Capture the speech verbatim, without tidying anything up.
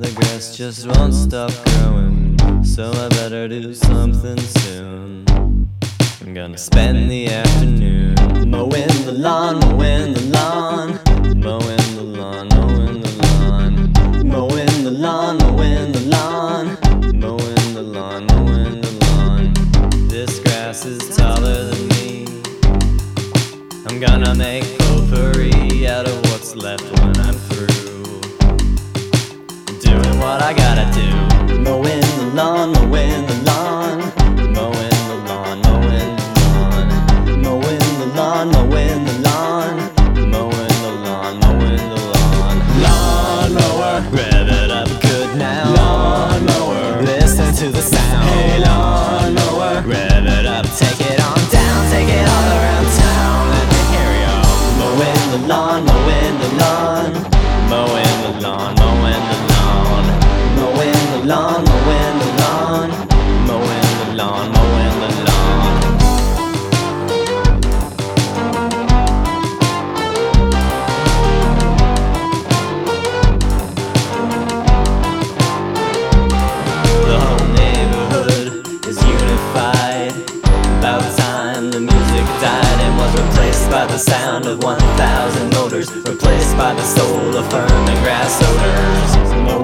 The grass just won't stop growing, so I better do something soon. I'm gonna spend the afternoon mowing the lawn, mowing the lawn, mowing the lawn, mowing the lawn, mowing the lawn, mowing the lawn, mowing the lawn, mowing the lawn. This grass is taller than me. I'm gonna make potpourri out of what's left when I'm through doing what I gotta do. Mowing the lawn, mowing the lawn, mowing the lawn, mowing the lawn, mowing the lawn, mowing the lawn, mowing the lawn, mowing the lawn. Lawn mower, rev it up good now. Lawn mower, listen to the sound. Hey, lawn mower, rev it up, take it on down, take it all around town. Let me hear ya. Mowing the lawn, mowing the lawn, mowing the lawn, mowing the lawn, mowing the lawn, mowing the lawn, mowing the lawn, mowing the lawn. The whole neighborhood is unified. About time the music died and was replaced by the sound of one thousand motors, replaced by the soul of fern and grass odors.